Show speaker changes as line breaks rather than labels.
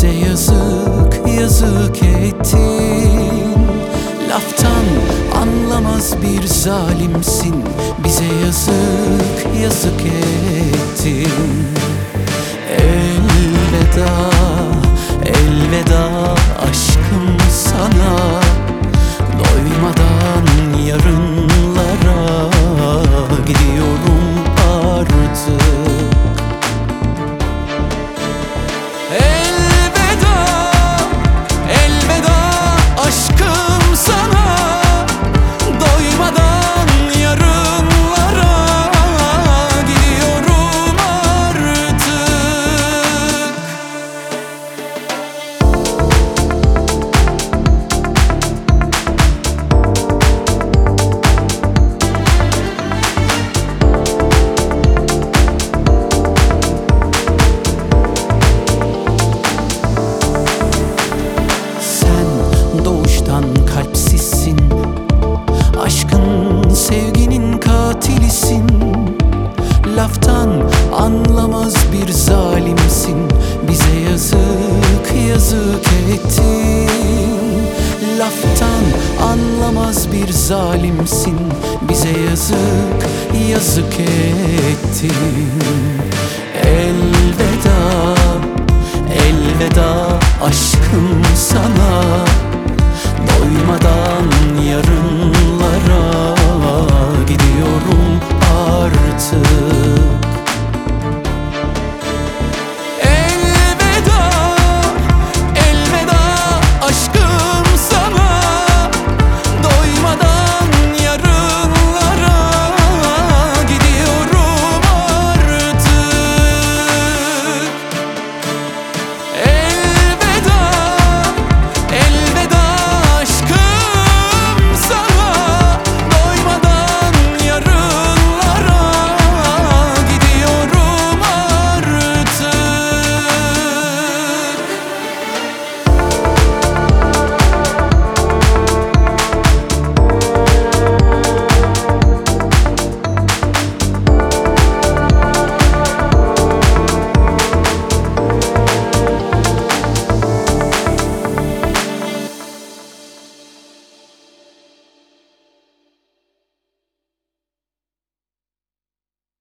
Bize yazık yazık ettin. Laftan anlamaz bir zalimsin. Bize yazık yazık ettin. Elveda, elveda aşkım sana. Doymadan yarınlara gidiyorum artık. Elveda, elveda aşkım sana. Doymadan yarınlara gidiyorum artık. Doğuştan kalpsizsin, aşkın sevginin katilisin. Laftan anlamaz bir zalimsin. Bize yazık yazık ettin. Laftan anlamaz bir zalimsin. Bize yazık yazık ettin. Elveda, elveda aşkım sana.